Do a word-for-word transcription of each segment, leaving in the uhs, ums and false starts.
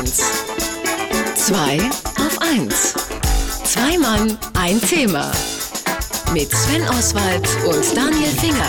eins. Zwei auf eins. Zwei Mann, ein Thema. Mit Sven Oswald und Daniel Finger.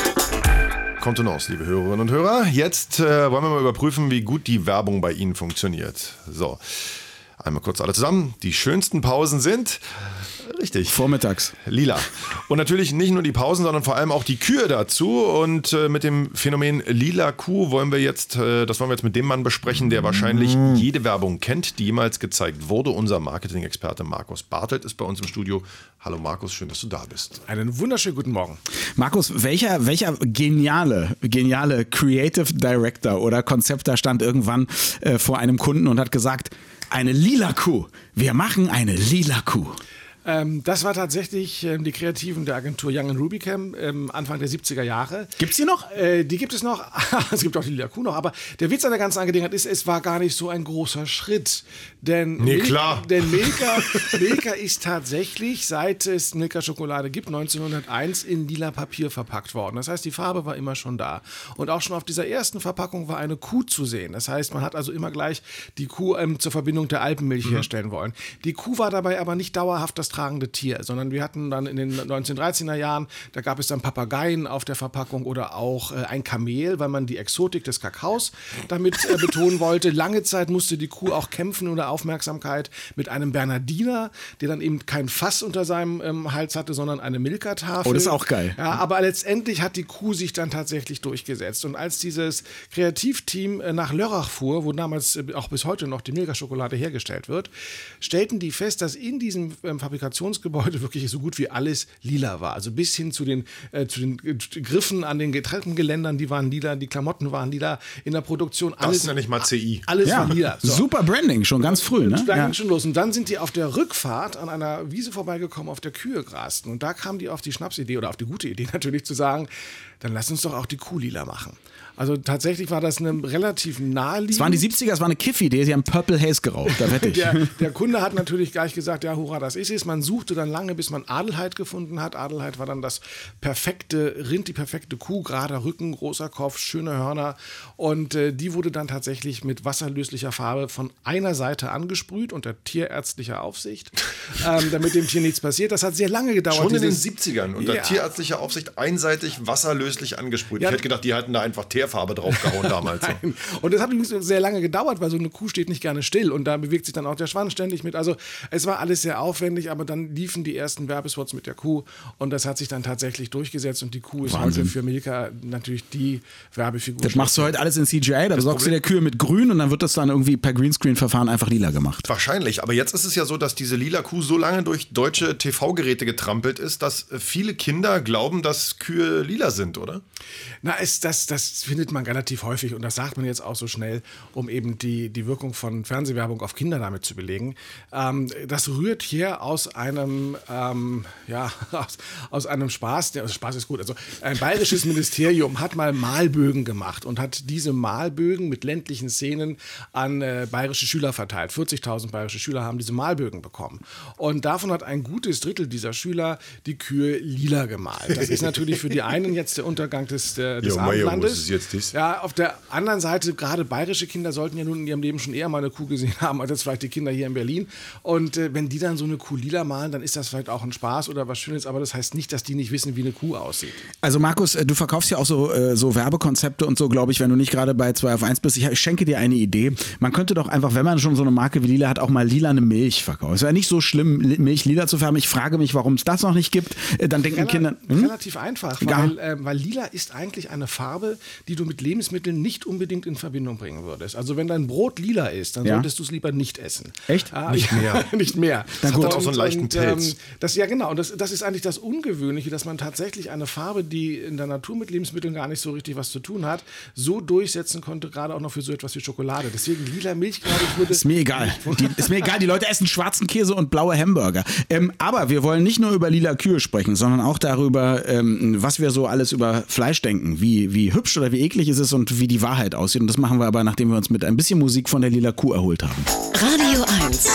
Kontenance, liebe Hörerinnen und Hörer. Jetzt äh, wollen wir mal überprüfen, wie gut die Werbung bei Ihnen funktioniert. So, einmal kurz alle zusammen. Die schönsten Pausen sind... Richtig. Vormittags. Lila. Und natürlich nicht nur die Pausen, sondern vor allem auch die Kühe dazu. Und äh, mit dem Phänomen Lila Kuh wollen wir jetzt, äh, das wollen wir jetzt mit dem Mann besprechen, der wahrscheinlich mm. jede Werbung kennt, die jemals gezeigt wurde. Unser Marketing-Experte Markus Bartelt ist bei uns im Studio. Hallo Markus, schön, dass du da bist. Einen wunderschönen guten Morgen. Markus, welcher, welcher geniale, geniale Creative Director oder Konzepter stand irgendwann äh, vor einem Kunden und hat gesagt, eine Lila Kuh. Wir machen eine Lila Kuh. Ähm, das war tatsächlich ähm, die Kreativen der Agentur Young and Rubicam ähm, Anfang der siebziger Jahre. Gibt's die noch? Äh, die gibt es noch. Es gibt auch die Lila Kuh noch. Aber der Witz an der ganzen Angelegenheit ist, es war gar nicht so ein großer Schritt. Denn, nee, Mil- klar. denn Milka, Milka ist tatsächlich, seit es Milka-Schokolade gibt, neunzehnhunderteins in lila Papier verpackt worden. Das heißt, die Farbe war immer schon da. Und auch schon auf dieser ersten Verpackung war eine Kuh zu sehen. Das heißt, man hat also immer gleich die Kuh ähm, zur Verbindung der Alpenmilch mhm. herstellen wollen. Die Kuh war dabei aber nicht dauerhaft das tragende Tier, sondern wir hatten dann in den neunzehnhundertdreizehner Jahren, da gab es dann Papageien auf der Verpackung oder auch äh, ein Kamel, weil man die Exotik des Kakaos damit äh, betonen wollte. Lange Zeit musste die Kuh auch kämpfen oder Aufmerksamkeit mit einem Bernardiner, der dann eben kein Fass unter seinem ähm, Hals hatte, sondern eine Milka-Tafel. Oh, das ist auch geil. Ja, aber letztendlich hat die Kuh sich dann tatsächlich durchgesetzt. Und als dieses Kreativteam äh, nach Lörrach fuhr, wo damals äh, auch bis heute noch die Milka-Schokolade hergestellt wird, stellten die fest, dass in diesem ähm, Fabrikationsgebäude wirklich so gut wie alles lila war. Also bis hin zu den, äh, zu den äh, Griffen an den Getränkegeländern, die waren lila, die Klamotten waren lila, in der Produktion alles. Das ist ja nicht mal C I. Alles Ja, war lila. So. super Branding, schon ganz früh, ne? Da Ja. ging schon los. Und dann sind die auf der Rückfahrt an einer Wiese vorbeigekommen, auf der Kühe grasten. Und da kam die auf die Schnapsidee oder auf die gute Idee natürlich zu sagen, dann lass uns doch auch die Kuh lila machen. Also tatsächlich war das eine relativ naheliegend. Es waren die siebziger, es war eine Kiff-Idee, sie haben Purple Haze geraucht, da wette ich. Der, der Kunde hat natürlich gleich gesagt, ja, hurra, das ist es. Man suchte dann lange, bis man Adelheid gefunden hat. Adelheid war dann das perfekte Rind, die perfekte Kuh, gerader Rücken, großer Kopf, schöne Hörner. Und äh, die wurde dann tatsächlich mit wasserlöslicher Farbe von einer Seite angesprüht unter tierärztlicher Aufsicht, ähm, damit dem Tier nichts passiert. Das hat sehr lange gedauert. Schon in den dieses- siebzigern unter Ja. tierärztlicher Aufsicht einseitig wasserlöslich angesprüht. Ja. Ich hätte gedacht, die hatten da einfach Teerfarbe draufgehauen damals. Nein. Und das hat übrigens sehr lange gedauert, weil so eine Kuh steht nicht gerne still und da bewegt sich dann auch der Schwanz ständig mit. Also es war alles sehr aufwendig, aber dann liefen die ersten Werbespots mit der Kuh und das hat sich dann tatsächlich durchgesetzt und die Kuh ist Wahnsinn. heute für Milka natürlich die Werbefigur. Das machst du heute alles in C G I, da besorgst du der Kühe mit grün und dann wird das dann irgendwie per Greenscreen-Verfahren einfach lila gemacht. Wahrscheinlich, aber jetzt ist es ja so, dass diese lila Kuh so lange durch deutsche T V-Geräte getrampelt ist, dass viele Kinder glauben, dass Kühe lila sind, oder? Na, es, das, das findet man relativ häufig und das sagt man jetzt auch so schnell, um eben die, die Wirkung von Fernsehwerbung auf Kinder damit zu belegen. Ähm, das rührt hier aus einem, ähm, ja, aus, aus einem Spaß, der, also Spaß ist gut, also ein bayerisches Ministerium hat mal Malbögen gemacht und hat diese Malbögen mit ländlichen Szenen an äh, bayerische Schüler verteilt. vierzigtausend bayerische Schüler haben diese Malbögen bekommen. Und davon hat ein gutes Drittel dieser Schüler die Kühe lila gemalt. Das ist natürlich für die einen jetzt der Untergang des, der, des Jo, Meier, Abendlandes. was ist jetzt das? Ja, auf der anderen Seite, gerade bayerische Kinder sollten ja nun in ihrem Leben schon eher mal eine Kuh gesehen haben, als jetzt vielleicht die Kinder hier in Berlin. Und äh, wenn die dann so eine Kuh lila malen, dann ist das vielleicht auch ein Spaß oder was Schönes, aber das heißt nicht, dass die nicht wissen, wie eine Kuh aussieht. Also Markus, äh, du verkaufst ja auch so, äh, so Werbekonzepte und so, glaube ich, wenn du nicht gerade bei zwei auf eins bist. Ich, ich schenke dir eine Idee. Man könnte doch einfach, wenn man schon so eine Marke wie Lila hat, auch mal lilane Milch verkaufen. Es wäre nicht so schlimm, Li- Milch lila zu färben. Ich frage mich, warum es das noch nicht gibt. Äh, dann denken Rel- Kinder... Hm? Relativ einfach, weil, äh, weil lila ist eigentlich eine Farbe, die du mit Lebensmitteln nicht unbedingt in Verbindung bringen würdest. Also wenn dein Brot lila ist, dann Ja. solltest du es lieber nicht essen. Echt? Ah, Nicht ja, mehr. nicht mehr. Das hat dann auch so einen leichten und, ähm, Pelz. das, ja, genau. Und das, das ist eigentlich das Ungewöhnliche, dass man tatsächlich eine Farbe, die in der Natur mit Lebensmitteln gar nicht so richtig was zu tun hat, so durchsetzen konnte, gerade auch noch für so etwas wie Schokolade. Deswegen lila Milch, glaube ich, würde... Ist mir egal. Die, ist mir egal. Die Leute essen schwarzen Käse und blaue Hamburger. Ähm, aber wir wollen nicht nur über lila Kühe sprechen, sondern auch darüber, ähm, was wir so alles über Fleisch denken. Wie, wie hübsch oder wie eklig es ist und wie die Wahrheit aussieht. Und das machen wir aber, nachdem wir uns mit ein bisschen Musik von der lila Kuh erholt haben. Radio eins.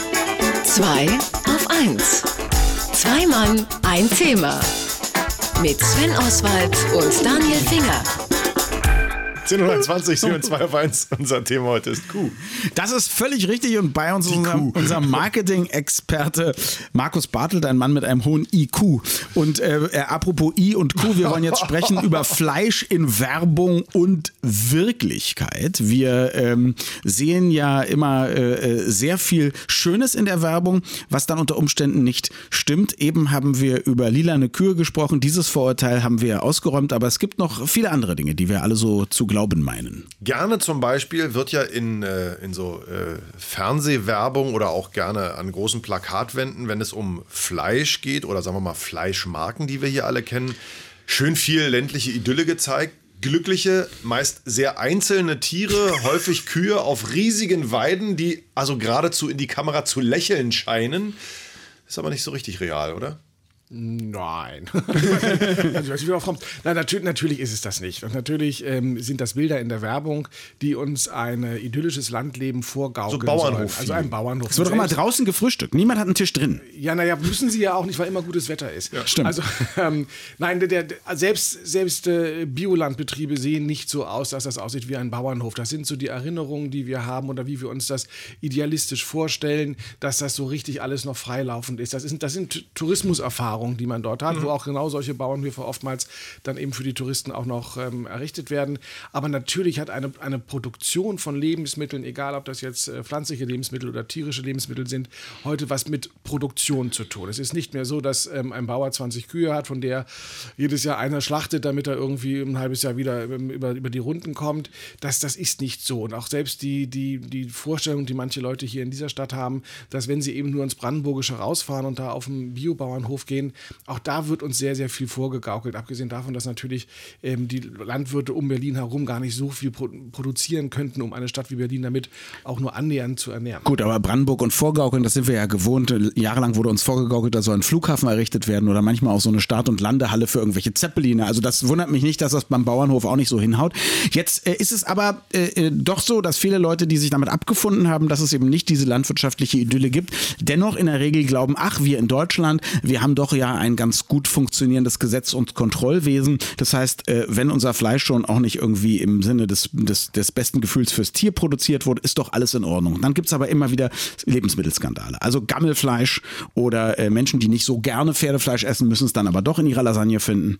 Zwei auf eins. Zwei Mann, ein Thema. Mit Sven Oswald und Daniel Finger. zehn hundertzwanzig, sieben zwei auf eins. Unser Thema heute ist Kuh. Das ist völlig richtig und bei uns ist unser, unser Marketing-Experte Markus Bartelt, ein Mann mit einem hohen I Q. Und äh, apropos I und Q, wir wollen jetzt sprechen über Fleisch in Werbung und Wirklichkeit. Wir ähm, sehen ja immer äh, sehr viel Schönes in der Werbung, was dann unter Umständen nicht stimmt. Eben haben wir über lilane Kühe gesprochen. Dieses Vorurteil haben wir ausgeräumt, aber es gibt noch viele andere Dinge, die wir alle so zu glauben meinen. Gerne zum Beispiel wird ja in, äh, in so äh, Fernsehwerbung oder auch gerne an großen Plakatwänden, wenn es um Fleisch geht oder sagen wir mal Fleischmarken, die wir hier alle kennen, schön viel ländliche Idylle gezeigt. Glückliche, meist sehr einzelne Tiere, häufig Kühe auf riesigen Weiden, die also geradezu in die Kamera zu lächeln scheinen. Ist aber nicht so richtig real, oder? Nein. also, was ich Nein, natürlich, natürlich ist es das nicht. Und natürlich ähm, sind das Bilder in der Werbung, die uns ein äh, idyllisches Landleben vorgaukeln. So Bauernhof. Sollen. Also ein Bauernhof. Es wird doch immer draußen gefrühstückt. Niemand hat einen Tisch drin. Ja, naja, müssen sie ja auch nicht, weil immer gutes Wetter ist. Ja, stimmt. Also, ähm, nein, der, der, selbst, selbst äh, Biolandbetriebe sehen nicht so aus, dass das aussieht wie ein Bauernhof. Das sind so die Erinnerungen, die wir haben oder wie wir uns das idealistisch vorstellen, dass das so richtig alles noch freilaufend ist. Das, ist, das sind Tourismuserfahrungen, die man dort hat, mhm. wo auch genau solche Bauernhöfe oftmals dann eben für die Touristen auch noch ähm, errichtet werden. Aber natürlich hat eine, eine Produktion von Lebensmitteln, egal ob das jetzt äh, pflanzliche Lebensmittel oder tierische Lebensmittel sind, heute was mit Produktion zu tun. Es ist nicht mehr so, dass ähm, ein Bauer zwanzig Kühe hat, von der jedes Jahr einer schlachtet, damit er irgendwie ein halbes Jahr wieder über, über die Runden kommt. Das, das ist nicht so. Und auch selbst die, die, die Vorstellung, die manche Leute hier in dieser Stadt haben, dass wenn sie eben nur ins Brandenburgische rausfahren und da auf einen Biobauernhof gehen, auch da wird uns sehr, sehr viel vorgegaukelt. Abgesehen davon, dass natürlich ähm, die Landwirte um Berlin herum gar nicht so viel pro- produzieren könnten, um eine Stadt wie Berlin damit auch nur annähernd zu ernähren. Gut, aber Brandenburg und Vorgaukeln, das sind wir ja gewohnt. Jahrelang wurde uns vorgegaukelt, da soll ein Flughafen errichtet werden oder manchmal auch so eine Start- und Landehalle für irgendwelche Zeppeline. Also das wundert mich nicht, dass das beim Bauernhof auch nicht so hinhaut. Jetzt äh, ist es aber äh, doch so, dass viele Leute, die sich damit abgefunden haben, dass es eben nicht diese landwirtschaftliche Idylle gibt, dennoch in der Regel glauben, ach, wir in Deutschland, wir haben doch ja ein ganz gut funktionierendes Gesetz- und Kontrollwesen. Das heißt, äh, wenn unser Fleisch schon auch nicht irgendwie im Sinne des, des, des besten Gefühls fürs Tier produziert wurde, ist doch alles in Ordnung. Dann gibt es aber immer wieder Lebensmittelskandale. Also Gammelfleisch oder äh, Menschen, die nicht so gerne Pferdefleisch essen, müssen es dann aber doch in ihrer Lasagne finden.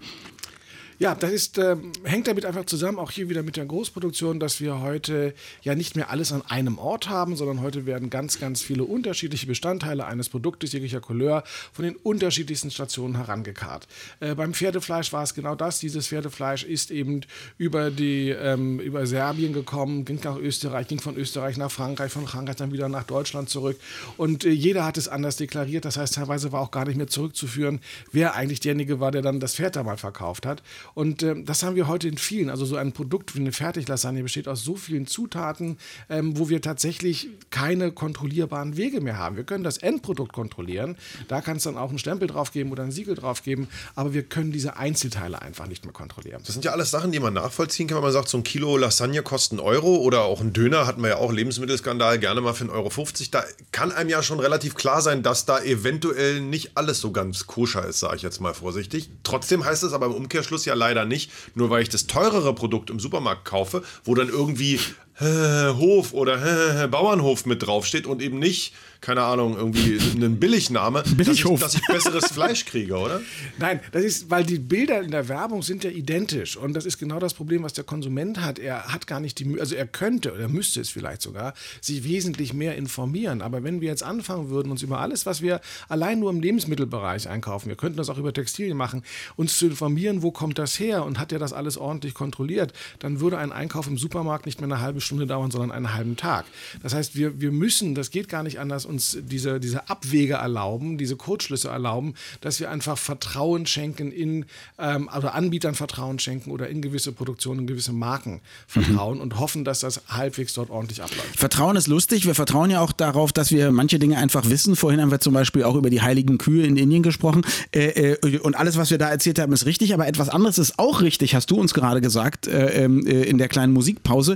Ja, das ist, äh, hängt damit einfach zusammen, auch hier wieder mit der Großproduktion, dass wir heute ja nicht mehr alles an einem Ort haben, sondern heute werden ganz, ganz viele unterschiedliche Bestandteile eines Produktes jeglicher Couleur von den unterschiedlichsten Stationen herangekarrt. Äh, beim Pferdefleisch war es genau das. Dieses Pferdefleisch ist eben über, die, ähm, über Serbien gekommen, ging nach Österreich, ging von Österreich nach Frankreich, von Frankreich dann wieder nach Deutschland zurück. Und äh, jeder hat es anders deklariert. Das heißt, teilweise war auch gar nicht mehr zurückzuführen, wer eigentlich derjenige war, der dann das Pferd da mal verkauft hat. Und äh, das haben wir heute in vielen. Also so ein Produkt wie eine Fertiglasagne besteht aus so vielen Zutaten, ähm, wo wir tatsächlich keine kontrollierbaren Wege mehr haben. Wir können das Endprodukt kontrollieren. Da kann es dann auch einen Stempel drauf geben oder ein Siegel drauf geben. Aber wir können diese Einzelteile einfach nicht mehr kontrollieren. Das sind ja alles Sachen, die man nachvollziehen kann, wenn man sagt, so ein Kilo Lasagne kostet einen Euro oder auch ein Döner, hatten wir ja auch, Lebensmittelskandal, gerne mal für einen Euro fünfzig. Da kann einem ja schon relativ klar sein, dass da eventuell nicht alles so ganz koscher ist, sage ich jetzt mal vorsichtig. Trotzdem heißt es aber im Umkehrschluss ja leider nicht, nur weil ich das teurere Produkt im Supermarkt kaufe, wo dann irgendwie äh, Hof oder äh, Bauernhof mit draufsteht und eben nicht, keine Ahnung, irgendwie einen Billigname, Billighof. dass ich, dass ich besseres Fleisch kriege, oder? Nein, das ist, weil die Bilder in der Werbung sind ja identisch und das ist genau das Problem, was der Konsument hat. Er hat gar nicht die Mühe, also er könnte oder müsste es vielleicht sogar, sich wesentlich mehr informieren. Aber wenn wir jetzt anfangen würden, uns über alles, was wir allein nur im Lebensmittelbereich einkaufen, wir könnten das auch über Textilien machen, uns zu informieren, wo kommt das her und hat er das alles ordentlich kontrolliert, dann würde ein Einkauf im Supermarkt nicht mehr eine halbe Stunde dauern, sondern einen halben Tag. Das heißt, wir, wir müssen, das geht gar nicht anders, uns diese, diese Abwege erlauben, diese Kurzschlüsse erlauben, dass wir einfach Vertrauen schenken in, ähm, oder Anbietern Vertrauen schenken oder in gewisse Produktionen, in gewisse Marken vertrauen mhm. und hoffen, dass das halbwegs dort ordentlich abläuft. Vertrauen ist lustig. Wir vertrauen ja auch darauf, dass wir manche Dinge einfach wissen. Vorhin haben wir zum Beispiel auch über die heiligen Kühe in Indien gesprochen. Äh, äh, und alles, was wir da erzählt haben, ist richtig. Aber etwas anderes ist auch richtig, hast du uns gerade gesagt, äh, äh, in der kleinen Musikpause.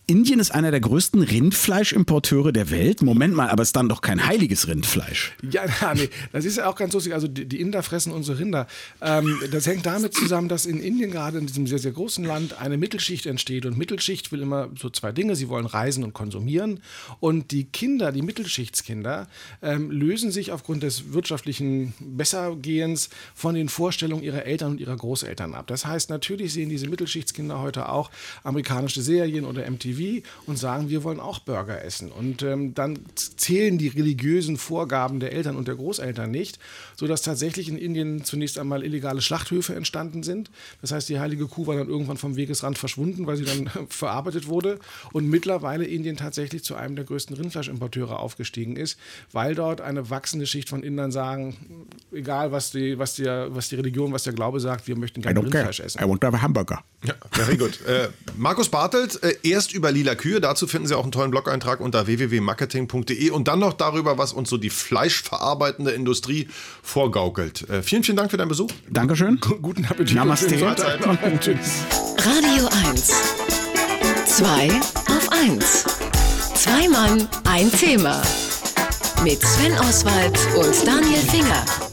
Indien ist einer der größten Rindfleischimporteure der Welt. Moment mal, aber es ist dann doch kein heiliges Rindfleisch. Ja, na, nee, das ist ja auch ganz lustig. Also die, die Inder fressen unsere Rinder. Ähm, das hängt damit zusammen, dass in Indien gerade in diesem sehr, sehr großen Land eine Mittelschicht entsteht. Und Mittelschicht will immer so zwei Dinge. Sie wollen reisen und konsumieren. Und die Kinder, die Mittelschichtskinder, ähm, lösen sich aufgrund des wirtschaftlichen Bessergehens von den Vorstellungen ihrer Eltern und ihrer Großeltern ab. Das heißt, natürlich sehen diese Mittelschichtskinder heute auch amerikanische Serien oder M T V und sagen, wir wollen auch Burger essen. Und ähm, dann zählen die religiösen Vorgaben der Eltern und der Großeltern nicht, sodass tatsächlich in Indien zunächst einmal illegale Schlachthöfe entstanden sind. Das heißt, die heilige Kuh war dann irgendwann vom Wegesrand verschwunden, weil sie dann verarbeitet wurde. Und mittlerweile Indien tatsächlich zu einem der größten Rindfleischimporteure aufgestiegen ist, weil dort eine wachsende Schicht von Indern sagen, egal was die, was die, was die Religion, was der Glaube sagt, wir möchten gerne Rindfleisch essen. I want to have a hamburger. Ja, very good. Äh, Markus Bartelt, äh, erst über lila Kühe, dazu finden Sie auch einen tollen Blog-Eintrag unter w w w punkt marketing punkt d e und dann noch darüber, was uns so die fleischverarbeitende Industrie vorgaukelt. Äh, vielen, vielen Dank für deinen Besuch. Dankeschön. Guten Appetit. Namaste. Tschüss. Radio eins. Zwei auf eins. Zwei Mann, ein Thema. Mit Sven Oswald und Daniel Finger.